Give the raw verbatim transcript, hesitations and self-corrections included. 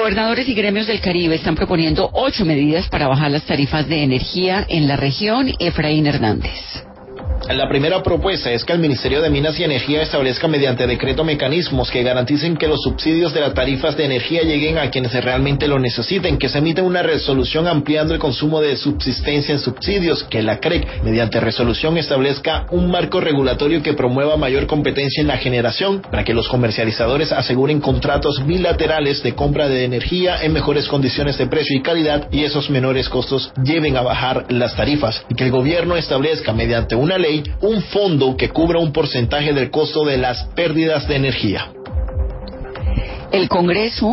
Gobernadores y gremios del Caribe están proponiendo ocho medidas para bajar las tarifas de energía en la región. Efraín Hernández. La primera propuesta es que el Ministerio de Minas y Energía establezca mediante decreto mecanismos que garanticen que los subsidios de las tarifas de energía lleguen a quienes realmente lo necesiten, que se emita una resolución ampliando el consumo de subsistencia en subsidios, que la C R E C, mediante resolución, establezca un marco regulatorio que promueva mayor competencia en la generación, para que los comercializadores aseguren contratos bilaterales de compra de energía en mejores condiciones de precio y calidad, y esos menores costos lleven a bajar las tarifas, y que el gobierno establezca mediante una ley un fondo que cubra un porcentaje del costo de las pérdidas de energía. El Congreso